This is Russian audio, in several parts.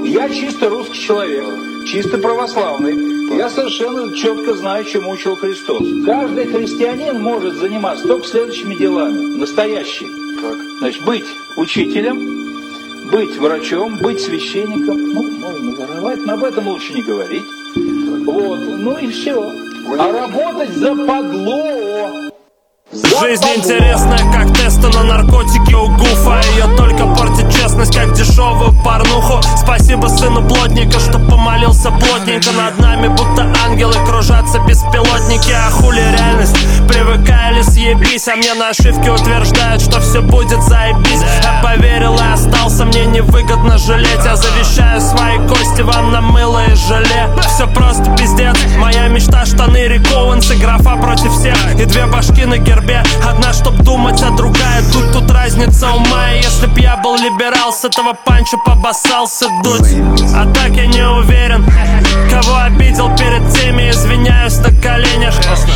Я чисто русский человек, чисто православный. Я совершенно четко знаю, чему учил Христос. Каждый христианин может заниматься только следующими делами. Настоящий. Значит, быть учителем, быть врачом, быть священником. Ну, можно воровать, но об этом лучше не говорить. Вот, ну и все. А работать западло. Жизнь интересная, как тесты на наркотики у Гуфа. Ее только портит честность, как дешевую порнуху. Спасибо сыну плотника, что помолился плотненько. Над нами будто ангелы кружатся беспилотники. А хули реальность? Привыкай или съебись. А мне на ошибке утверждают, что все будет заебись. Я поверил и остался, мне невыгодно жалеть. Я завещаю свои кости вам на мыло и желе. Все просто пиздец, моя мечта штаны Рик Оуэнс. И графа против всех, и две башки на гербе. Одна, чтоб думать, а другая дуть. Тут разница ума, и если б я был либерал, с этого панча побоссался дуть. А так я не уверен, кого обидел перед теми, извиняюсь на коленях.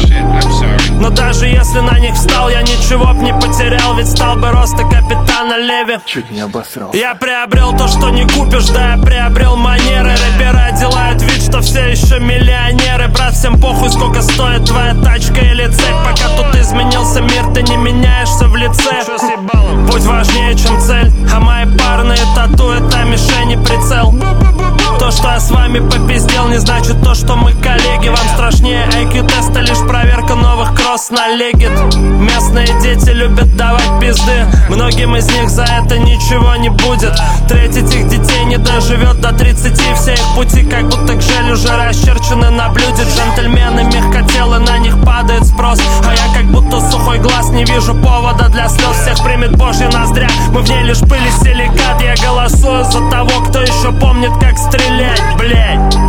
Но даже если на них встал, я ничего б не потерял. Ведь стал бы роста капитана Леви. Чуть не обосрался. Я приобрел то, что не купишь, да, я приобрел манеры. Рэперы делают вид, что все еще миллионеры. Брат, всем похуй, сколько стоит твоя тачка или цепь. Пока тут изменился мир, ты не меняешься в лице. Путь важнее, чем цель, а мои парные тату — это мишень и прицел. То, что я с вами попиздел, не значит то, что мы коллеги. Вам страшнее IQ-теста, лишь проверка новых кросс на легит. Местные дети любят давать пизды, многим из них за это ничего не будет. Треть этих детей не доживет до 30. Все их пути как будто гжель уже расчерчены на блюде. Джентльмены мягкотелы, на них падает спрос. А я как будто сухой глаз, не вижу повода для слез. Всех примет Божья ноздря, мы в ней лишь пыль и силикат. Я голосую за того, кто еще помнит, как стрелять, блять.